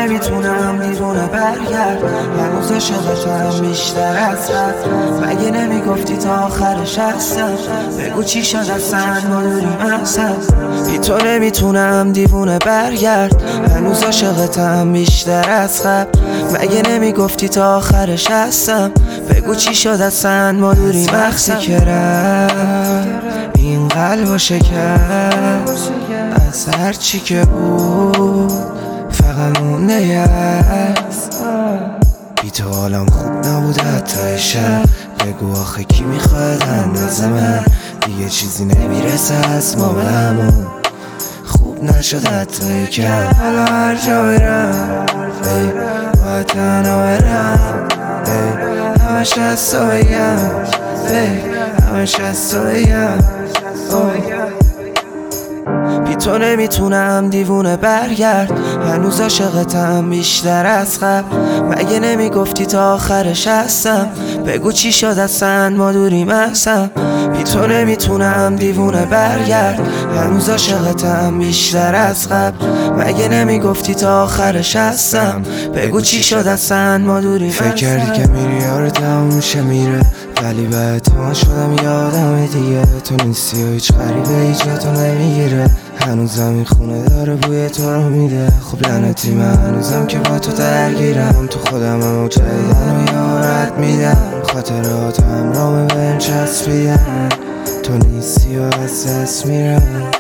نمیتونم دیوونه برگرد، هنوز عاشقتم بیشتر از رفت. مگه نمیگفتی تا آخرش هستم؟ بگو چی شد اصلا ما دوریم اصلا. بی تو نمیتونم دیوونه برگرد، هنوز عاشقتم بیشتر از قبل. مگه نمیگفتی تا آخرش هستم؟ بگو چی شد اصلا ما دوریم. وقتی که رفت این قلبو شکست، از هرچی که بود فقط مونده یست. بی تو حالم خوب نبود حتی شب. بگو آخه کی میخواد اندازه من؟ دیگه چیزی نمیرسه از ما به همون. خوب نشد حتی یکم. حالا هر جا برم باید تنها برم، همش از تو بگم، همش از تو بگم. بی تو نمیتونم دیوونه برگرد، هنوز عاشقتم بیشتر از قبل. مگه نمیگفتی تا آخرش هستم؟ بگو چی شد اصلا ما دوریم اصلا. بی تو نمیتونم دیوونه برگرد، هنوز عاشقتم بیشتر از قبل. مگه نمیگفتی تا آخرش هستم؟ بگو چی شد اصلا ما دوریم اصلا. فکر کردی که میری یارو تموم میشه میره، ولی بعد تو شدم یادم دیگه. تو نیستی و هیچ غریبه هیچ تو نمیگیره. هنوزم این خونه داره بوی تو رو میده. خب لعنتی من هنوزم که با تو درگیرم. تو خودم هم جدیدن و یارت میدم. خاطرات همراه بهم چسبیدن. تو نیستی و از دست میرم.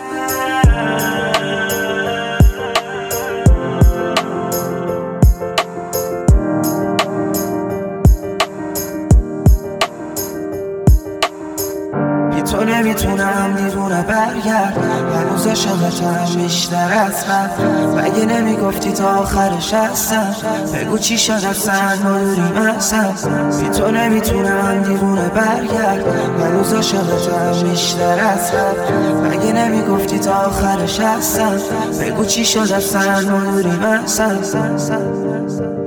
تو نمیتونم دیوونه برگرد، هنوز عاشقتم بیشتر از قبل. مگه نمیگفتی تا آخرش هستم؟ بگو چی شد اصلا ما دوریم اصلا. بی تو نمیتونم دیوونه برگرد، هنوز عاشقتم بیشتر از قبل. مگه نمیگفتی تا آخرش هستم؟ بگو چی شد اصلا ما دوریم اصلا.